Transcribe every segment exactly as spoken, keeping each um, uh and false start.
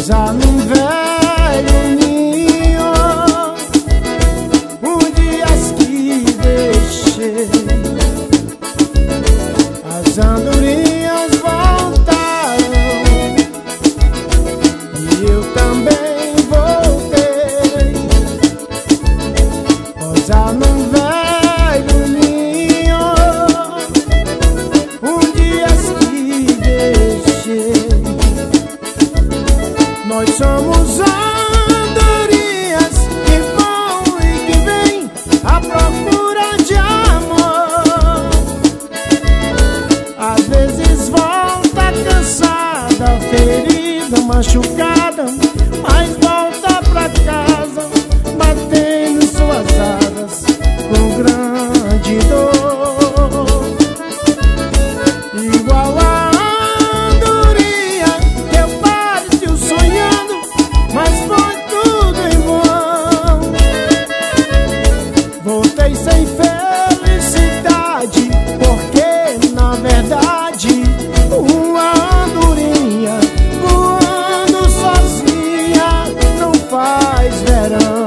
Pousar num velho ninho, os dias que deixei, as andorinhas voltaram e eu também voltei. Pousar num velho ninho, os dias que deixei. Nós somos andorinhas que vão e que vêm à procura de amor. Às vezes volta cansada, ferida, machucada, mas volta pra casa batendo suas asas com grande dor. Igual a andorinha que eu pareci sonhando, mas foi tudo em vão. Voltei sem felicidade, porque na verdade uma andorinha voando sozinha não faz verão.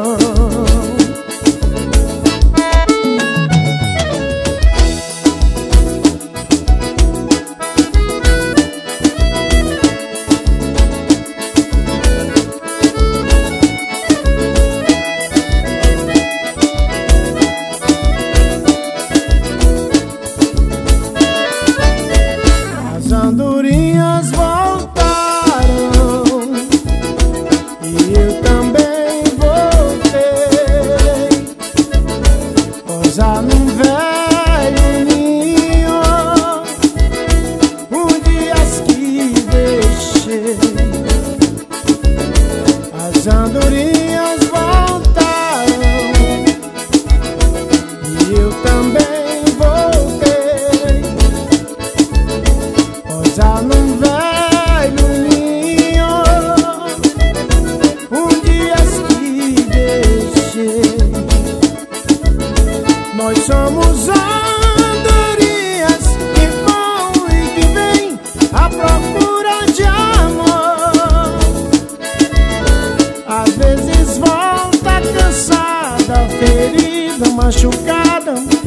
As andorinhas voltaram e eu também voltei. Pousar num velho ninho, os dias que deixei. As andorinhas voltaram e eu também voltei. Pousar num velho ninho, os dias que deixei. Nós somos andorinhas que vão e que vêm à procura de amor. Às vezes volta cansada, ferida, machucada,